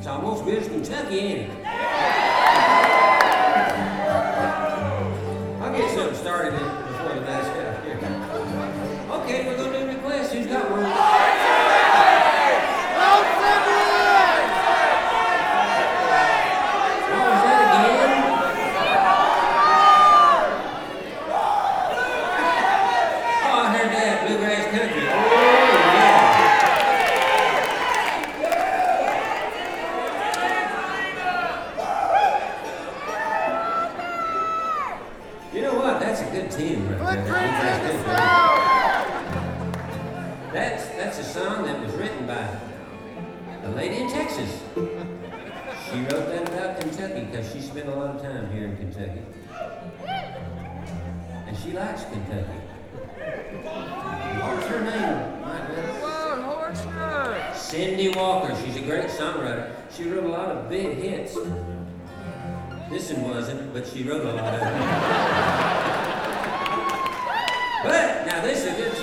almost good as Kentucky, ain't it? I'll get something started before the last guy here. Okay, we're going to do requests. Who's got one? That's a song that was written by a lady in Texas. She wrote that about Kentucky because she spent a lot of time here in Kentucky. And she likes Kentucky. What's her name, Mike? Cindy Walker. She's a great songwriter. She wrote a lot of big hits. This one wasn't, but she wrote a lot of them. But now this is a good